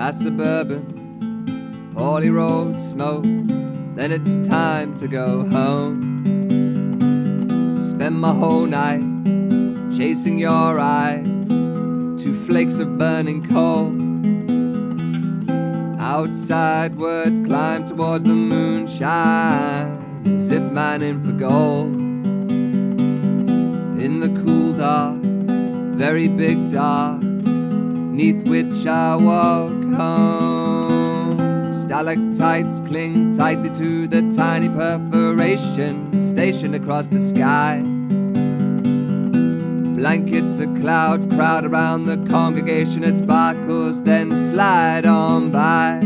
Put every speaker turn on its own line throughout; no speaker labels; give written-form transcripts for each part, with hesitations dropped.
glass of bourbon, Paulie Road smoke, then it's time to go home. Spend my whole night chasing your eyes, 2 flakes of burning coal. Outside words climb towards the moonshine, as if mining for gold. In the cool dark, very big dark, neath which I walk home. Stalactites cling tightly to the tiny perforation stationed across the sky. Blankets of clouds crowd around the congregation as sparkles then slide on by.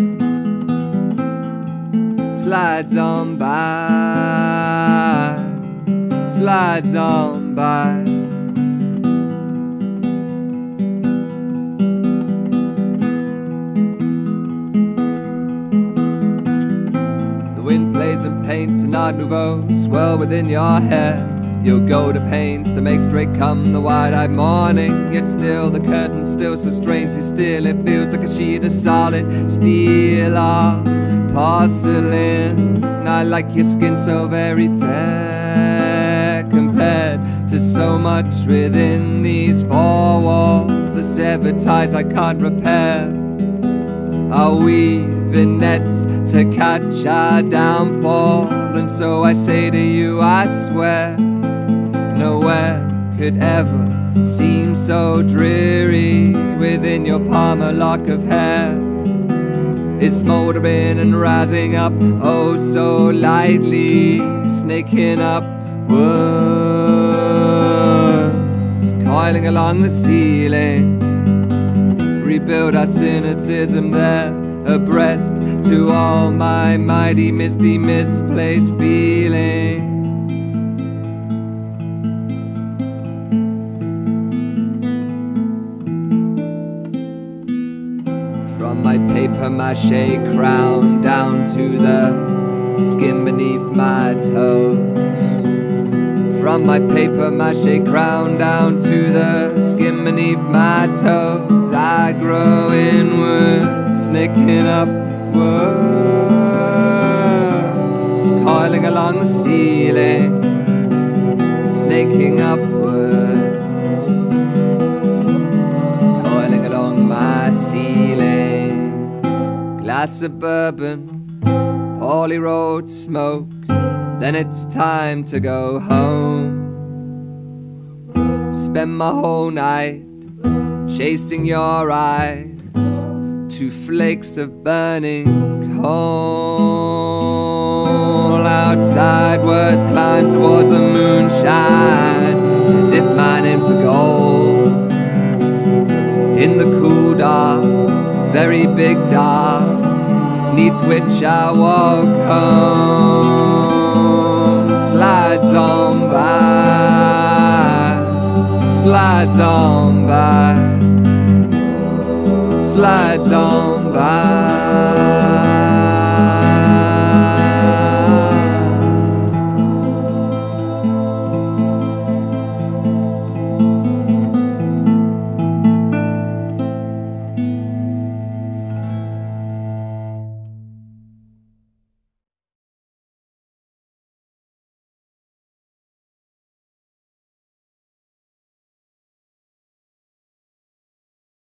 Slides on by, slides on by. The wind plays and paints an art nouveau swirl within your hair. You'll go to pains to make straight come the wide-eyed morning, yet still the curtain's still so strangely still. It feels like a sheet of solid steel or porcelain. I like your skin so very fair, compared to so much within these 4 walls. The severed ties I can't repair. I'll weave in nets to catch our downfall, and so I say to you, I swear, nowhere could ever seem so dreary. Within your palm a lock of hair is smoldering and rising up, oh so lightly, snaking upwards, coiling along the ceiling. Rebuild our cynicism there, abreast to all my mighty misty misplaced feelings. From my paper mache crown down to the skin beneath my toes. From my paper mache crown down to the skin beneath my toes, I grow inward, snaking upwards, coiling along the ceiling, snaking upwards, coiling along my ceiling. Glass of bourbon, Paulie Road smoke, then it's time to go home. Spend my whole night chasing your eyes, 2 flakes of burning coal. Outside words climb towards the moonshine, as if mining for gold. In the cool dark, very big dark, neath which I walk home. Slides on by, slides on by, slides on by.